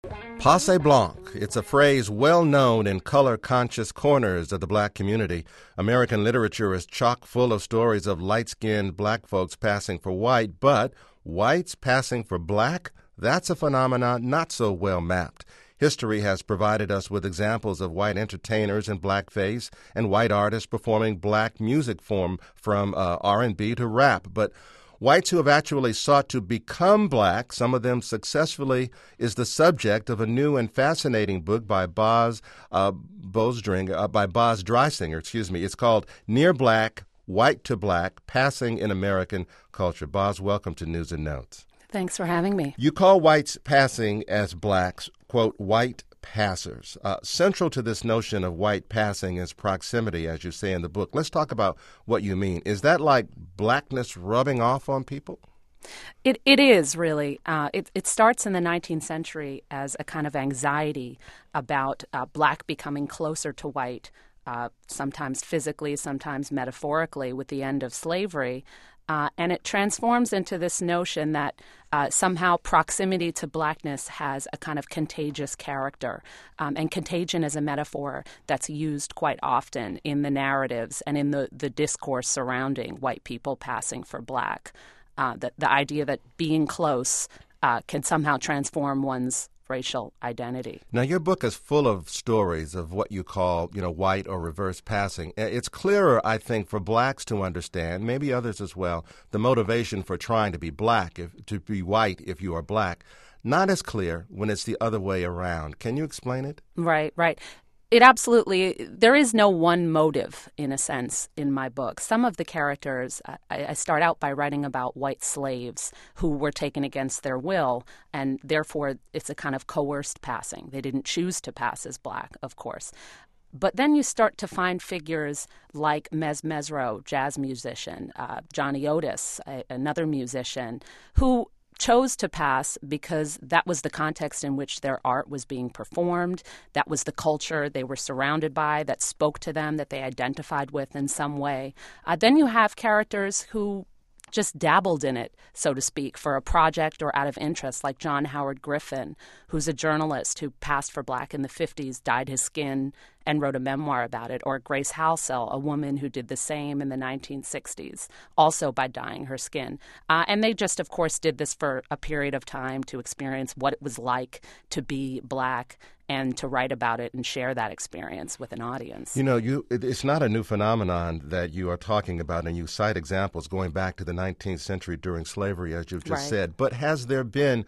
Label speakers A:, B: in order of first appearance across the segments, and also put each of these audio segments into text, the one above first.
A: Passe blanc. It's a phrase well known in color-conscious corners of the black community. American literature is chock full of stories of light-skinned black folks passing for white, but whites passing for black? That's a phenomenon not so well mapped. History has provided us with examples of white entertainers in blackface and white artists performing black music from R&B to rap, but whites who have actually sought to become black, some of them successfully, is the subject of a new and fascinating book by Boz Dreisinger. It's called Near Black, White to Black, Passing in American Culture. Boz, welcome to News and Notes.
B: Thanks for having me.
A: You call whites passing as blacks, quote, white passers. Central to this notion of white passing is proximity, as you say in the book. Let's talk about what you mean. Is that like blackness rubbing off on people?
B: It is, really. It starts in the 19th century as a kind of anxiety about black becoming closer to white, sometimes physically, sometimes metaphorically, with the end of slavery. And it transforms into this notion that somehow proximity to blackness has a kind of contagious character. And contagion is a metaphor that's used quite often in the narratives and in the discourse surrounding white people passing for black. The idea that being close can somehow transform one's racial identity.
A: Now, your book is full of stories of what you call, white or reverse passing. It's clearer, I think, for blacks to understand, maybe others as well, the motivation for trying to be black, to be white if you are black. Not as clear when it's the other way around. Can you explain it?
B: Right. It absolutely, there is no one motive, in a sense, in my book. Some of the characters, I start out by writing about white slaves who were taken against their will, and therefore it's a kind of coerced passing. They didn't choose to pass as black, of course. But then you start to find figures like Mezz Mezzrow, jazz musician, Johnny Otis, another musician, who chose to pass because that was the context in which their art was being performed. That was the culture they were surrounded by that spoke to them, that they identified with in some way. Then you have characters who just dabbled in it, so to speak, for a project or out of interest, like John Howard Griffin, who's a journalist who passed for black in the 50s, dyed his skin, and wrote a memoir about it, or Grace Halsell, a woman who did the same in the 1960s, also by dyeing her skin. And they just, of course, did this for a period of time to experience what it was like to be black and to write about it and share that experience with an audience.
A: It's not a new phenomenon that you are talking about, and you cite examples going back to the 19th century during slavery, as you've just said. But has there been,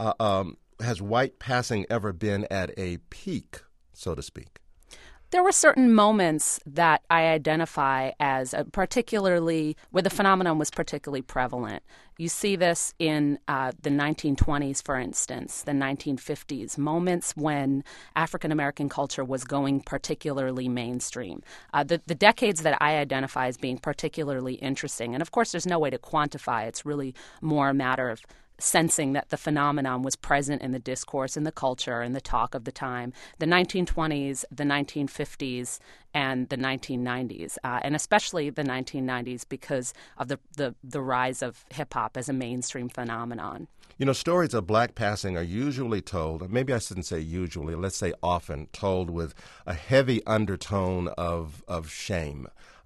A: has white passing ever been at a peak, so to speak?
B: There were certain moments that I identify as particularly where the phenomenon was particularly prevalent. You see this in the 1920s, for instance, the 1950s, moments when African American culture was going particularly mainstream. The decades that I identify as being particularly interesting, and of course there's no way to quantify, it's really more a matter of sensing that the phenomenon was present in the discourse, in the culture, in the talk of the time, the 1920s, the 1950s, and the 1990s, and especially the 1990s because of the rise of hip-hop as a mainstream phenomenon.
A: Stories of black passing are usually told, maybe I shouldn't say usually, let's say often, told with a heavy undertone of shame.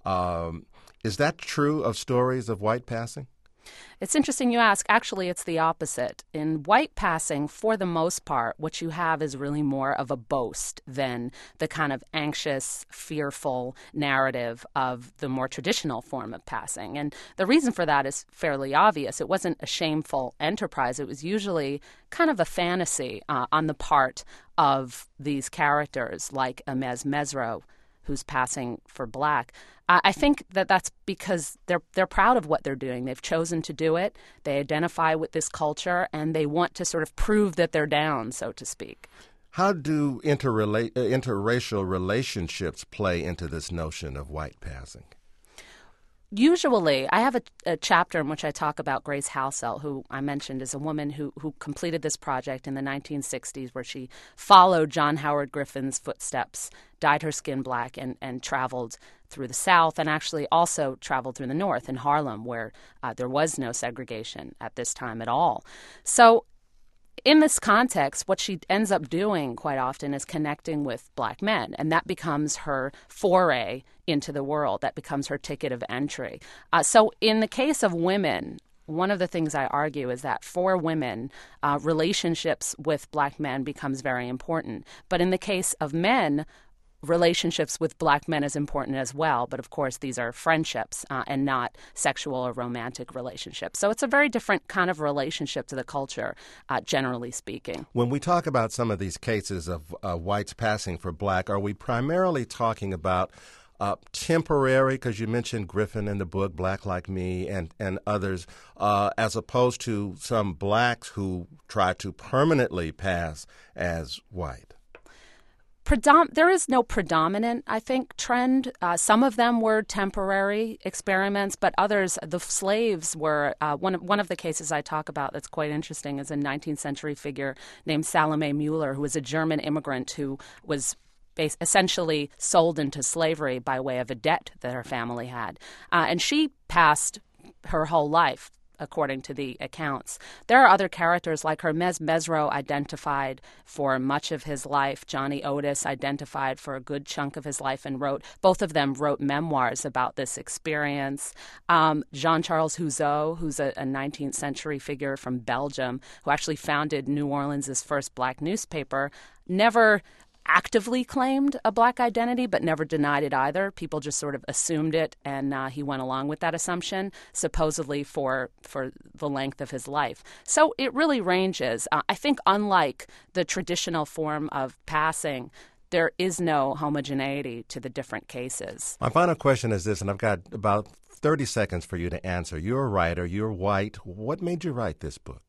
A: Is that true of stories of white passing?
B: It's interesting you ask. Actually, it's the opposite. In white passing, for the most part, what you have is really more of a boast than the kind of anxious, fearful narrative of the more traditional form of passing. And the reason for that is fairly obvious. It wasn't a shameful enterprise. It was usually kind of a fantasy on the part of these characters, like a Mezz Mezzrow, who's passing for black. I think that that's because they're proud of what they're doing. They've chosen to do it. They identify with this culture, and they want to sort of prove that they're down, so to speak.
A: How do interracial relationships play into this notion of white passing?
B: Usually, I have a chapter in which I talk about Grace Halsell, who I mentioned is a woman who completed this project in the 1960s, where she followed John Howard Griffin's footsteps, dyed her skin black, and traveled through the South, and actually also traveled through the North in Harlem, where there was no segregation at this time at all. So in this context, what she ends up doing quite often is connecting with black men, and that becomes her foray into the world. That becomes her ticket of entry. So in the case of women, one of the things I argue is that for women, relationships with black men becomes very important. But in the case of men, relationships with black men is important as well. But of course, these are friendships and not sexual or romantic relationships. So it's a very different kind of relationship to the culture, generally speaking.
A: When we talk about some of these cases of whites passing for black, are we primarily talking about temporary, because you mentioned Griffin in the book, Black Like Me, and others, as opposed to some blacks who try to permanently pass as white?
B: There is no predominant, I think, trend. Some of them were temporary experiments, but others, the slaves were, one of the cases I talk about that's quite interesting is a 19th century figure named Salome Mueller, who was a German immigrant who was essentially sold into slavery by way of a debt that her family had. And she passed her whole life, according to the accounts. There are other characters like Hermes Mesro identified for much of his life. Johnny Otis identified for a good chunk of his life and both of them wrote memoirs about this experience. Jean-Charles Houzeau, who's a 19th century figure from Belgium, who actually founded New Orleans' first black newspaper, never actively claimed a black identity, but never denied it either. People just sort of assumed it, and he went along with that assumption, supposedly for the length of his life. So it really ranges. I think unlike the traditional form of passing, there is no homogeneity to the different cases.
A: My final question is this, and I've got about 30 seconds for you to answer. You're a writer. You're white. What made you write this book?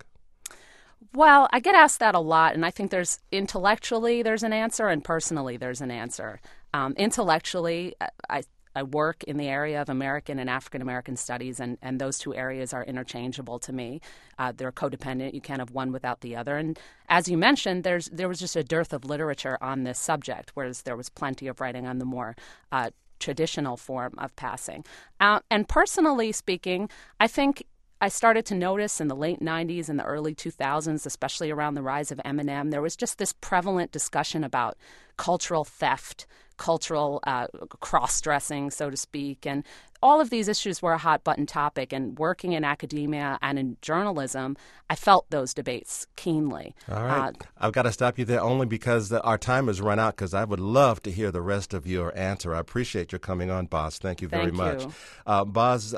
B: Well, I get asked that a lot, and I think intellectually there's an answer, and personally there's an answer. Intellectually, I work in the area of American and African American studies, and those two areas are interchangeable to me. They're codependent. You can't have one without the other. And as you mentioned, there was just a dearth of literature on this subject, whereas there was plenty of writing on the more traditional form of passing. And personally speaking, I think I started to notice in the late 90s and the early 2000s, especially around the rise of Eminem, there was just this prevalent discussion about cultural theft, cultural cross-dressing, so to speak. And all of these issues were a hot-button topic. And working in academia and in journalism, I felt those debates keenly.
A: All right. I've got to stop you there only because our time has run out, because I would love to hear the rest of your answer. I appreciate your coming on, Boz. Thank you very much. Boz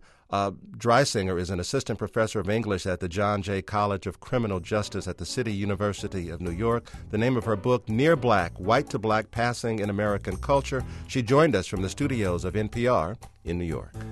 A: Dreisinger is an assistant professor of English at the John Jay College of Criminal Justice at the City University of New York. The name of her book, Near Black, White to Black Passing in American Culture. She joined us from the studios of NPR in New York.